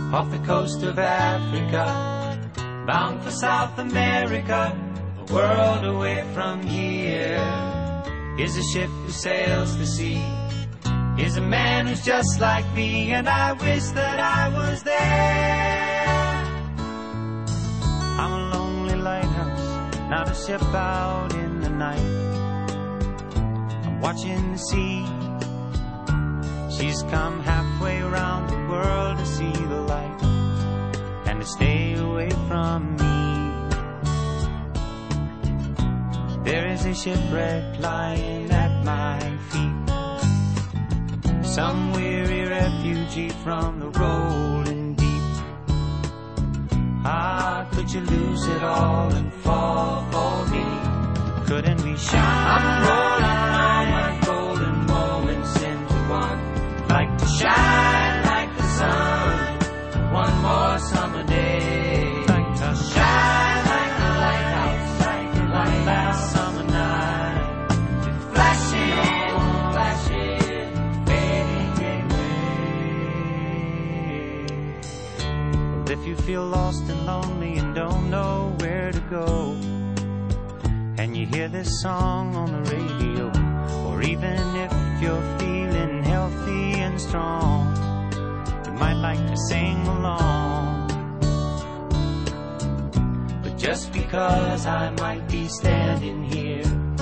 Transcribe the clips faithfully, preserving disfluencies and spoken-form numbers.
off the coast of Africa, bound for South America, a world away from here. Is a ship who sails the sea, is a man who's just like me, and I wish that I was there. I'm a lonely lighthouse, not a ship out in the night. I'm watching the sea, she's come halfway around the world to see the light and to stay away from me. There is a shipwreck lying at my feet, some weary refugee from the rolling deep. Ah, could you lose it all and fall for me? Couldn't we shine? I'm rolling all my golden moments into one, like to shine like the sun, one more summer day, like to shine like the lighthouse, like the light last summer night, flashing, flashing, fading away. Well, if you feel lost and lonely and don't know where to go, and you hear this song on the radio, or even if you're feeling healthy and strong, you might like to sing along. But just because I might be standing here,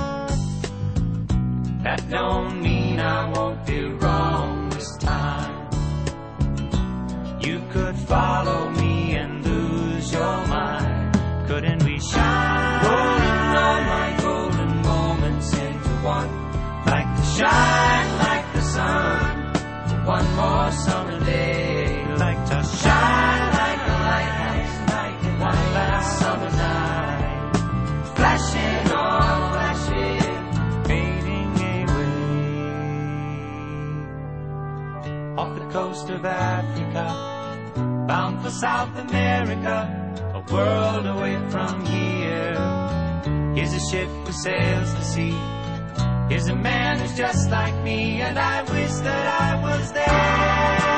that don't mean I won't be wrong this time. You could follow me and lose your mind. Couldn't we shine? Rolling all my golden moments into one, like to shine like the sun, one more summer day, like to shine like a lighthouse, like one last summer night, flashing on, flashing, fading away. Off the coast of Africa, bound for South America, a world away from here. Here's a ship who sails the sea, here's a man who's just like me, and I wish that I was there.